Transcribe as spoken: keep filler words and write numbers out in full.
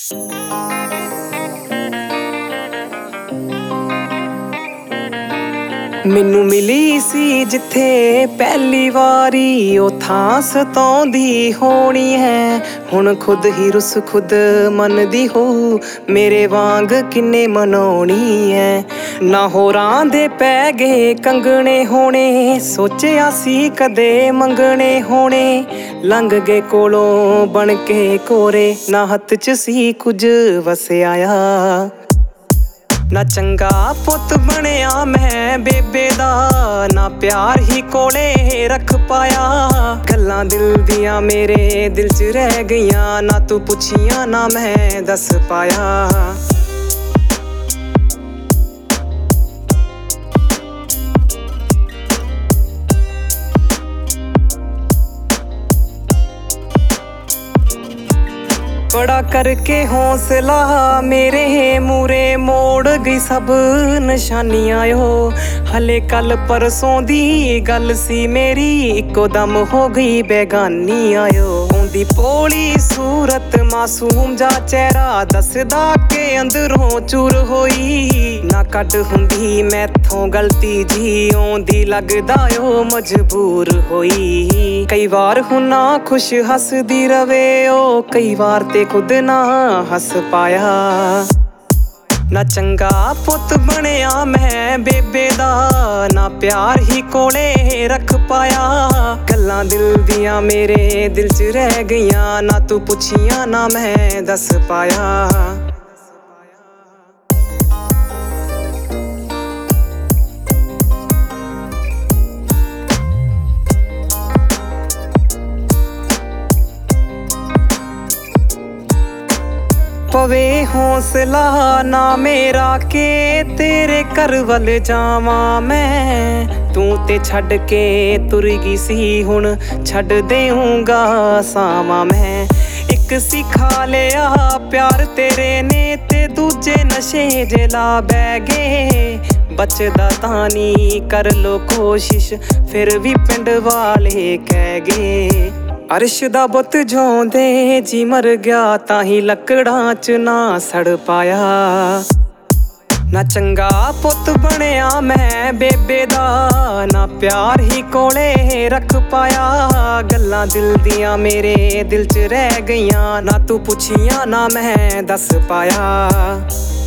ਮੈਨੂੰ ਮਿਲੀ ਸੀ ਜਿੱਥੇ ਪਹਿਲੀ ਵਾਰੀ ਉਹ ਥਾਂ ਸਤਾਉਂਦੀ ਹੋਣੀ ਹੈ। ਹੁਣ ਖੁਦ ਹੀ ਰੁੱਸ ਖੁਦ ਮੰਨਦੀ ਹੋ, ਮੇਰੇ ਵਾਂਗ ਕਿੰਨੇ ਮਨਾਉਣੀ ਹੈ। ਨਾ ਹੋਰਾਂ ਦੇ ਪੈ ਗਏ ਕੰਗਣੇ ਹੋਣੇ, ਸੋਚਿਆ ਸੀ ਕਦੇ ਮੰਗਣੇ ਹੋਣੇ। ਲੰਘ ਗਏ ਕੋਲੋਂ ਬਣ ਕੇ ਕੋਰੇ, ਨਾ ਹੱਥ 'ਚ ਸੀ ਕੁਝ ਵਸਿਆ ਆ। ਨਾ ਚੰਗਾ ਪੁੱਤ ਬਣਿਆ ਮੈਂ ਬੇਬੇ ਦਾ, ਨਾ ਪਿਆਰ ਹੀ ਕੋਲੇ ਰੱਖ ਪਾਇਆ। ਗੱਲਾਂ ਦਿਲ ਦੀਆਂ ਮੇਰੇ ਦਿਲ 'ਚ ਰਹਿ ਗਈਆਂ, ਨਾ ਤੂੰ ਪੁੱਛੀਆਂ ਨਾ ਮੈਂ ਦੱਸ ਪਾਇਆ। ਬੜਾ ਕਰਕੇ ਹੌਸਲਾ ਮੇਰੇ ਮੂਰੇ ਮੋੜ ਗਈ ਸਭ ਨਿਸ਼ਾਨੀਆਂ ਓ। ਹਲੇ ਕੱਲ ਪਰਸੋਂ ਦੀ ਗੱਲ ਸੀ ਮੇਰੀ, ਇੱਕੋ ਦਮ ਹੋ ਗਈ ਬੇਗਾਨੀਆਂ ਓ। ਆਉਂਦੀ ਭੋਲੀ ਸੂਰਤ ਮਾਸੂਮ ਜਾ ਚਿਹਰਾ, ਦੱਸਦਾ ਕਿ ਅੰਦਰੋਂ ਚੂਰ ਹੋਈ। ਨਾ ਕੱਢ ਹੁੰਦੀ ਮੈਥੋਂ ਗਲਤੀ ਜੀ, ਆਉਂਦੀ ਲੱਗਦਾ ਓ ਮਜਬੂਰ ਹੋਈ। ਕਈ ਵਾਰ ਹੁਣਾ ਖੁਸ਼ ਹੱਸਦੀ ਰਵੇ ਓ, ਕਈ ਵਾਰ ਤੇ ਖੁਦ ਨਾ ਹੱਸ ਪਾਇਆ। ਨਾ ਚੰਗਾ ਪੁੱਤ ਬਣਿਆ ਮੈਂ ਬੇਬੇ ਦਾ, ਨਾ ਪਿਆਰ ਹੀ ਕੋਲੇ ਰੱਖ ਪਾਇਆ। ਗੱਲਾਂ ਦਿਲ ਦੀਆਂ ਮੇਰੇ ਦਿਲ 'ਚ ਰਹਿ ਗਈਆਂ, ਨਾ ਤੂੰ ਪੁੱਛੀਆਂ ਨਾ ਮੈਂ ਦੱਸ ਪਾਇਆ। ਪਵੇ ਹੌਸਲਾ ਨਾ ਮੇਰਾ ਕਿ ਤੇਰੇ ਘਰ ਵੱਲ ਜਾਵਾਂ ਮੈਂ। ਤੂੰ ਤੇ ਛੱਡ ਕੇ ਤੁਰ ਗਈ ਸੀ, ਹੁਣ ਛੱਡ ਦੇਊਂਗਾ ਸਾਵਾਂ ਮੈਂ। ਇੱਕ ਸਿਖਾ ਲਿਆ ਪਿਆਰ ਤੇਰੇ ਨੇ, ਤੇ ਦੂਜੇ ਨਸ਼ੇ ਜੇ ਲਾ ਬਹਿ ਗਏ। ਬਚਦਾ ਤਾਂ ਨਹੀਂ ਕਰ ਲੋ ਕੋਸ਼ਿਸ਼, ਫਿਰ ਵੀ ਪਿੰਡ ਵਾਲੇ ਕਹਿ ਗਏ। ਅਰਸ਼ ਦਾ ਬੁੱਤ ਜਿਉਂਦੇ ਜੀ ਮਰ ਗਿਆ, ਤਾਂ ਹੀ ਲੱਕੜਾਂ 'ਚ ਨਾ ਸੜ ਪਾਇਆ। ਨਾ ਚੰਗਾ ਪੁੱਤ ਬਣਿਆ ਮੈਂ ਬੇਬੇ ਦਾ, ਨਾ ਪਿਆਰ ਹੀ ਕੋਲੇ ਰੱਖ ਪਾਇਆ। ਗੱਲਾਂ ਦਿਲ ਦੀਆਂ ਮੇਰੇ ਦਿਲ 'ਚ ਰਹਿ ਗਈਆਂ, ਨਾ ਤੂੰ ਪੁੱਛੀਆਂ ਨਾ ਮੈਂ ਦੱਸ ਪਾਇਆ।